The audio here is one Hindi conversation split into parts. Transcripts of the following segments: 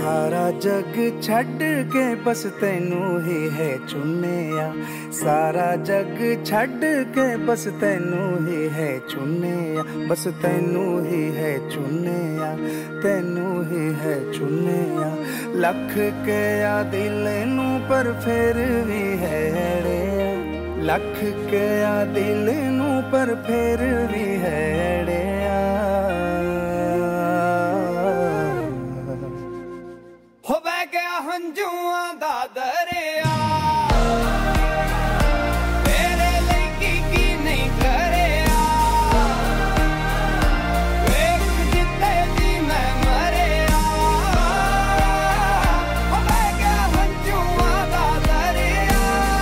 सारा जग छड़ के बस तैनू ही है चुनिया। सारा जग छड़ के बस तैनू ही है चुनिया। बस तैनू ही है चुनिया, तैनू ही है चुनिया। लख के आ दिल नू पर फिर भी है अड़िया। लख के आ दिल नू पर फिर भी है अड़िया। हो बह गया हंजुआ दा दरिया, तेरे लेकी की नहीं करिया। वेख जिते जी मैं मरिया। हो बह गया हंजुआ दा दरिया।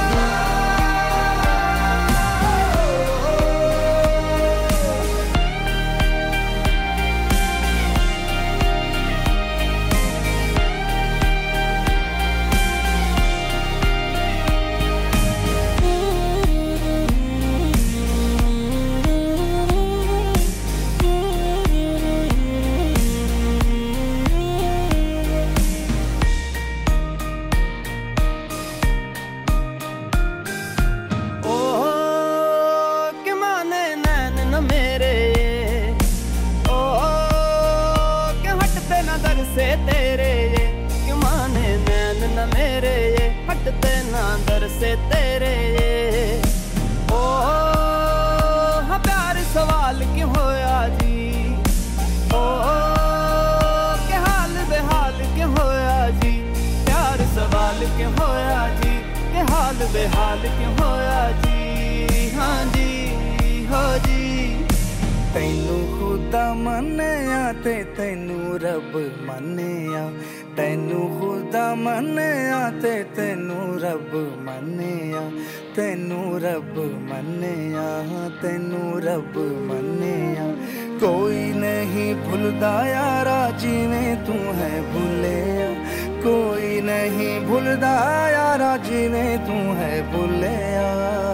से तेरे ये क्यों माने नैन न मेरे ये हटते ना दर से तेरे ये। ओ हाँ प्यार सवाल क्यों होया जी। ओ के हाल बेहाल क्यों होया जी। प्यार सवाल क्यों होया जी, के हाल बेहाल क्यों होया जी। हाँ जी हो जी। तैनू खुदा मन्निया ते तैनू रब मन्निया। तैनू खुदा मन्निया ते तैनू रब मन्निया। तैनू रब मन्निया, तैनू रब मन्निया। कोई नहीं भुलदा यारा जिवें तू है भुलिया। कोई नहीं भुलदा यारा जिवें तू है भुलिया।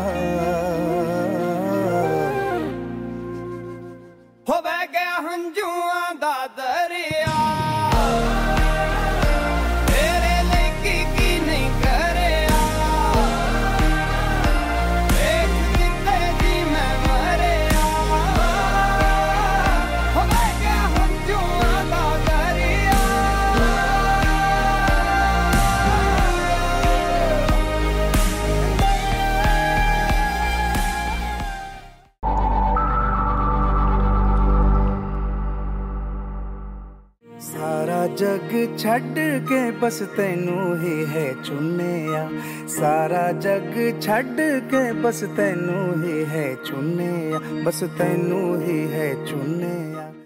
हो बह गया हंजुआ दा दरिया, तेरे लेकी की नहीं करिया। वेख जिते जी मैं मरिया। हो बह गया हंजुआ दा दरिया। सारा जग छड़ के बस तैनू ही है चुनिया। सारा जग छड़ के बस तैनू ही है चुनिया। बस तैनू ही है चुनिया।